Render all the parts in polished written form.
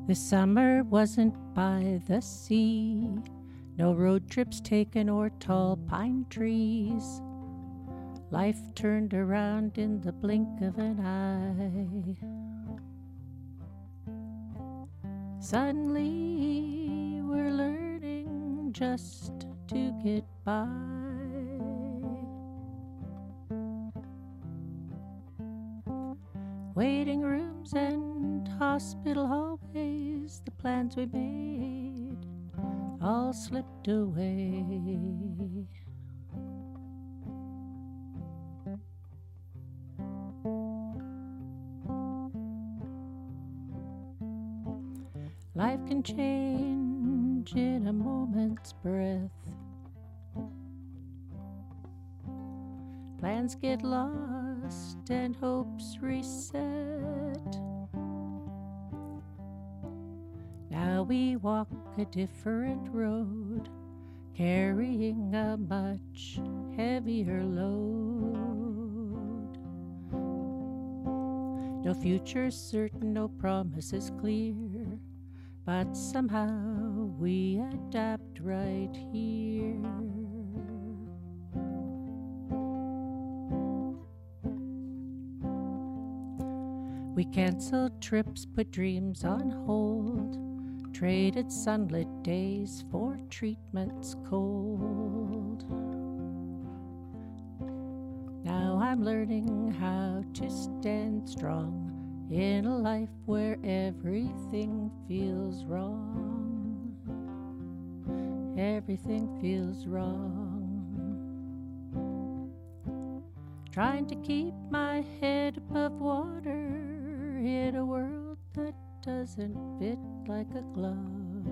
This summer wasn't by the sea, no road trips taken or tall pine trees. Life turned around in the blink of an eye. Suddenly we're learning just to get by. Waiting rooms and hospital hallways, the plans we made all slipped away. Life can change in a moment's breath. Plans get lost and hopes reset. Now we walk a different road, carrying a much heavier load. No future's certain, no promises clear, but somehow we adapt right here. We canceled trips, put dreams on hold, traded sunlit days for treatments cold. Now I'm learning how to stand strong in a life where everything feels wrong. Everything feels wrong. Trying to keep my head above water in a world that doesn't fit like a glove.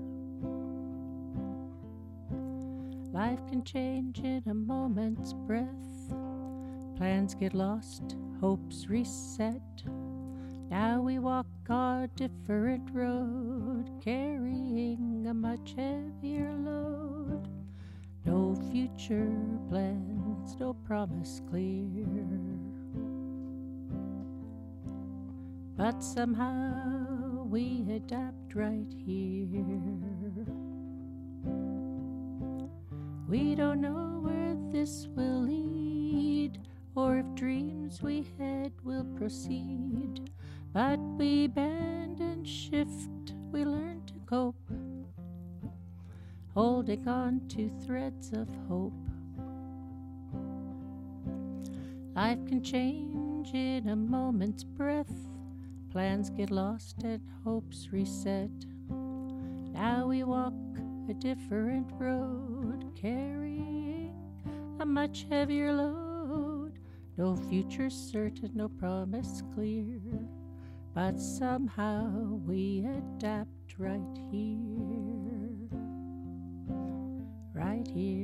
Life can change in a moment's breath. Plans get lost, hopes reset. Now we walk a different road, carrying a much heavier load. No future plans, no promise clear, but somehow we adapt right here. We don't know where this will lead, or if dreams we had will proceed, but we bend and shift, we learn to cope, holding on to threads of hope. Life can change in a moment's breath. Plans get lost and hopes reset. Now we walk a different road, carrying a much heavier load. No future certain, no promise clear, but somehow we adapt right here. Right here.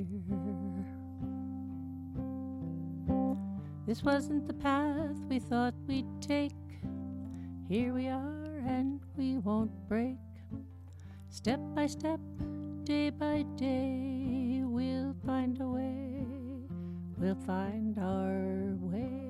This wasn't the path we thought we'd take. Here we are and we won't break. Step by step, day by day, we'll find a way. We'll find our way.